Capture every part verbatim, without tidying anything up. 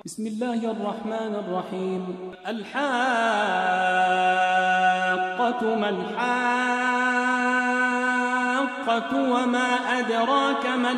بسم الله الرحمن الرحيم. الحاقة ما الحاقة وما أدراك ما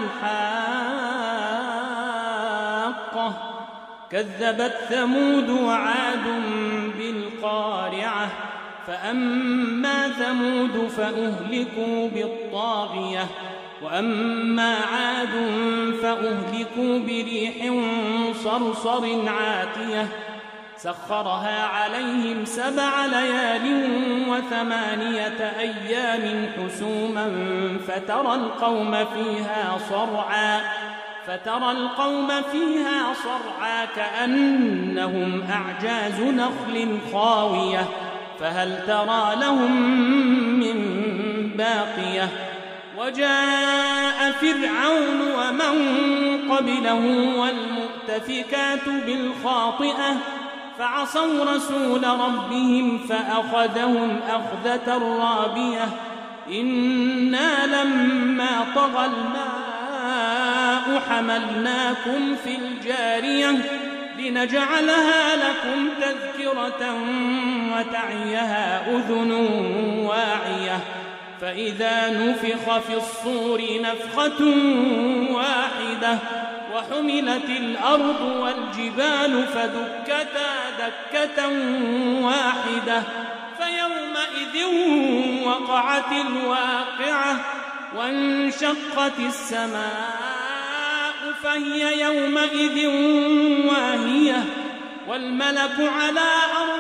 الحاقة كذبت ثمود وعاد بالقارعة فأما ثمود فأهلكوا بالطاغية وأما عاد فأهلكوا بريح صرصر عاتية سخرها عليهم سبع ليال وثمانية أيام حسوما فترى القوم فيها صرعا فترى القوم فيها صرعا كأنهم أعجاز نخل خاوية فهل ترى لهم من باقية وجاء فرعون ومن قبله والمؤتفكات بالخاطئة فعصوا رسول ربهم فأخذهم أخذة رابية إنا لما طغى الماء حملناكم في الجارية لنجعلها لكم تذكرة وتعيها أذن واعية فإذا نفخ في الصور نفخة واحدة وحملت الأرض والجبال فدكتا دكة واحدة فيومئذ وقعت الواقعة وانشقت السماء فهي يومئذ واهية والملك على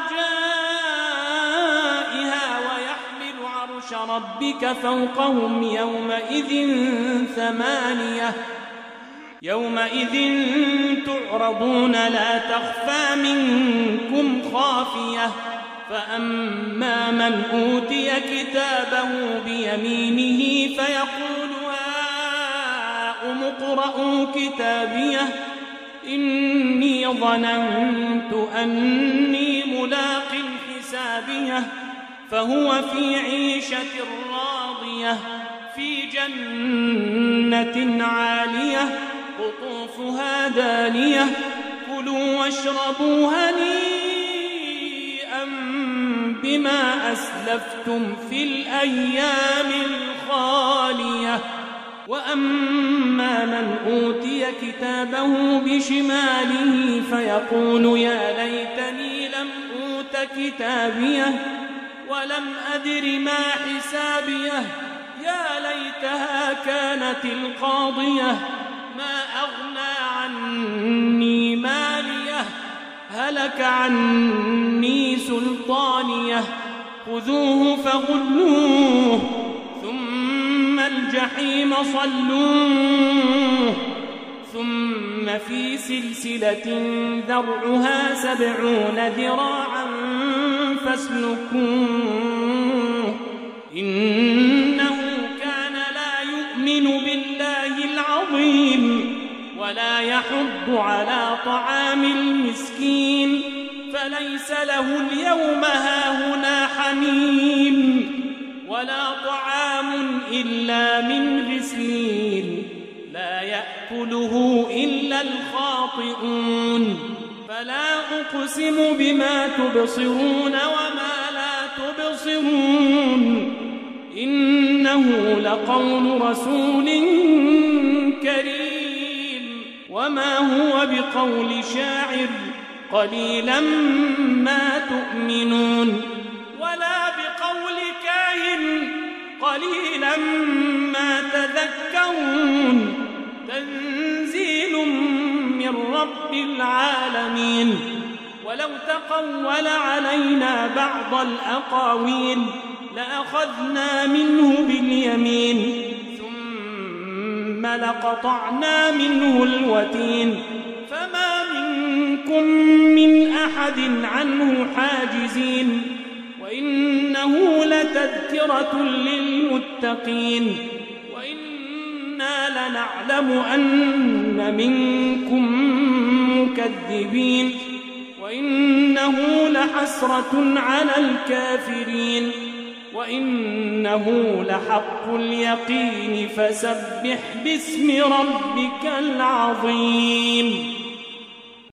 أرجائها ويحمل عرش ربك فوقهم يومئذ ثمانية يومئذ تعرضون لا تخفى منكم خافية فأما من أوتي كتابه بيمينه فيقول هاؤم اقرءوا كتابيه إني ظننت أني ملاق حسابيه فهو في عيشة راضية في جنة عالية قطوفها دانية كلوا واشربوا هنيئا بما أسلفتم في الأيام الخالية وأما من أوتي كتابه بشماله فيقول يا ليتني لم أوت كتابيه ولم أدر ما حسابيه يا ليتها كانت القاضية ما أغنى عني ماليه هلك عني سلطانيه خذوه فغلوه ثم الجحيم صلوه ثم في سلسلة ذرعها سبعون ذراعا فاسلكوه إنه كان لا يؤمن بالله العظيم ولا يحض على طعام المسكين فليس له اليوم هاهنا حميم ولا طعام إلا من غسلين لا يأكله إلا الخاطئون فلا أقسم بما تبصرون وما لا تبصرون إنه لقول رسول كريم وما هو بقول شاعر قليلا ما تؤمنون ولا بقول كاهن قليلا ما تذكرون تنزيل من رب العالمين ولو تقول علينا بعض الأقاويل لأخذنا منه باليمين ثم لقطعنا منه الوتين فما منكم من أحد عنه حاجزين وإنه لتذكرة للمتقين وإنا لنعلم أن منكم مكذبين وإنه لحسرة على الكافرين وإنه لحق اليقين فسبح باسم ربك العظيم.